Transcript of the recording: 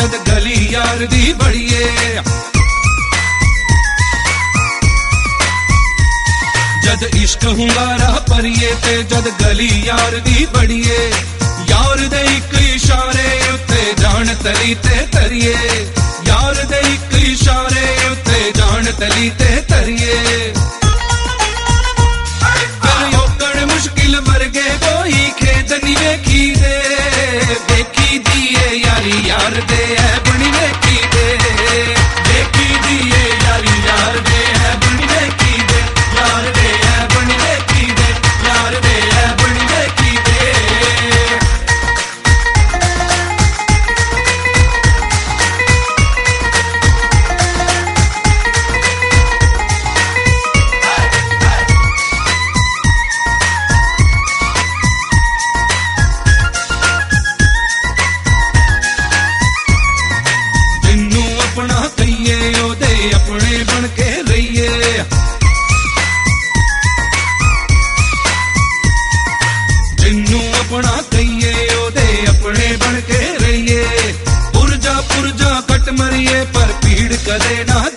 जद गली यार दी बड़िए जद इश्क हुंगारा परिए ते जद गली यार दी बड़िए यार दे इक इशारे उत्ते जान तली ते तरिए यार दे इक इशारे उत्ते जान तली ते तरिए मुश्किल वर्गे कोई खेत नी वेखी दे वेखी दिए यारी यार दे है बनी वेखी दे वेखी दिए यारी यार दे है बनी वेखी दे यार दे है बनी वेखी दे यार दे है बनी वेखी दे अपने बन के रहिए जिन्नू अपना कहिए ओदे अपने बन के रहिए पुरजा पुरजा कट मरिए पर पीड़ कदे ना